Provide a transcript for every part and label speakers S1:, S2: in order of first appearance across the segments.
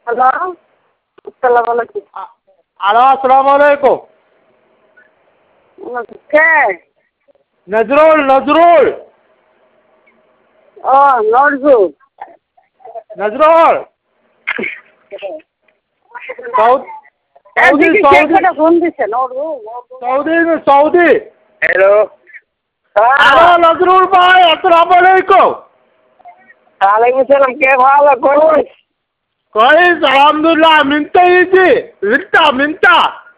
S1: Hello, আসসালামু আলাইকুম।
S2: Hello, আসসালামু আলাইকুম।
S1: কে?
S2: নজরুল, নজরুল।
S1: ও Nazrul.
S2: Nazrul.
S1: Saudi
S2: Saudi
S1: phone দিছে Nazrul.
S2: Saudi Saudi.
S3: Hello.
S2: Hello Nazrul ভাই, আসসালামু আলাইকুম।
S3: ওয়ালাইকুম সালাম, কে ভালো করুন?
S2: كويس الحمد لله. منت يجي منت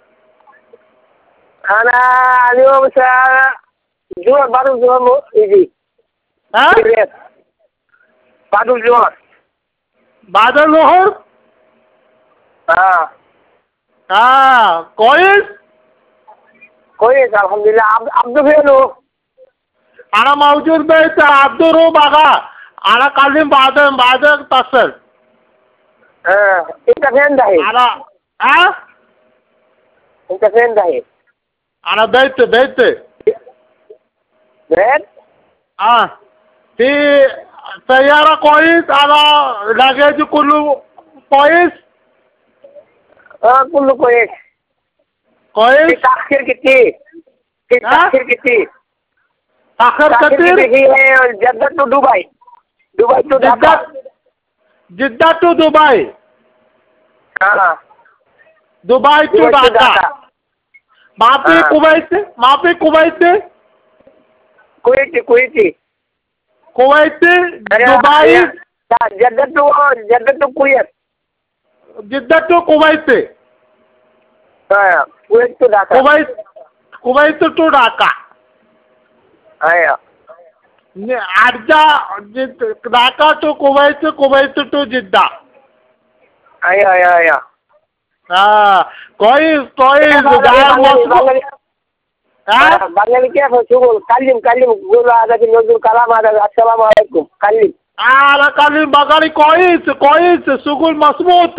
S3: أنا اليوم الساعة جوع بعد الظهر يجي.
S2: ها
S3: بعد الظهر.
S2: بعد الظهر. كويس
S3: كويس الحمد لله. عبده فينه؟
S2: انا موجود بيت عبد الروب اغا. انا اكلم بعد اتصل.
S3: أنت فين دحين؟
S2: انا
S3: أنت فين دحين؟
S2: انا بيت
S3: بيت؟
S2: في سيارة كويس. انا لقيت كله كويس.
S3: كله كويس. في
S2: كويس.
S3: تأخير كتير. في تأخير كتير.
S2: تأخير كتير.
S3: في جدة تو دبي. دبي تو ঢাকা.
S2: جدة تو دبي. دبي تو ঢাকা. ما في كويت. ما في كويت.
S3: كويتي كويتي.
S2: كويت دبي.
S3: جدة تو كويت.
S2: جدة تو كويت.
S3: كويت تو ঢাকা.
S2: كويت تو ঢাকা.
S3: ايوه.
S2: ارجع ঢাকা تو كويت. كويت تو جدة.
S3: ايوه.
S2: كويس قاعد مظبوط.
S3: بنغالي كيف شغل؟ كلم قول هذا نزل كلام هذا. السلام عليكم. كلم.
S2: انا كلم بغالي كويس شغل مظبوط.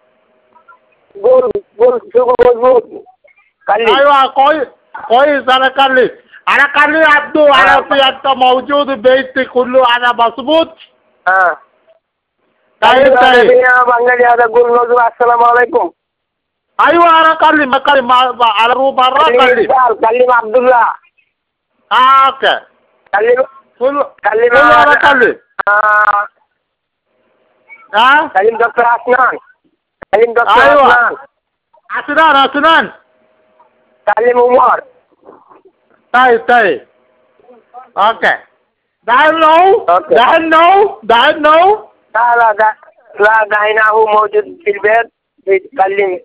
S3: قول شغل مظبوط. كلم.
S2: ايوه كويس انا كلم عبدو. انا في انت موجود بيتي كله انا مظبوط. طيب
S3: بنغالي هذا قول نزل السلام عليكم.
S2: ايوه انا كلم على برا
S3: كلم عبد الله.
S2: اوكي.
S3: كلم
S2: انا كلم.
S3: كلم دكتور عثمان. كلم دكتور
S2: ايوه
S3: عثمان.
S2: عثمان.
S3: كلم عمر.
S2: طيب اوكي. دحين نو
S3: لا دحين هو موجود في البيت بيتكلم.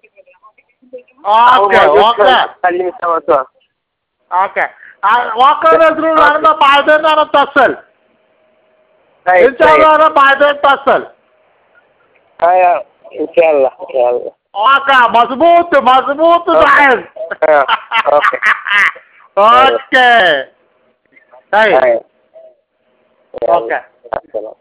S2: اوكي
S3: كلم سوا.
S2: اوكي وقت نزرول انا بعدين انا اتصل ان شاء الله. انا بعدين اتصل.
S3: ايوه ان شاء الله.
S2: اوكي مظبوط دحين. اوكي طيب اوكي.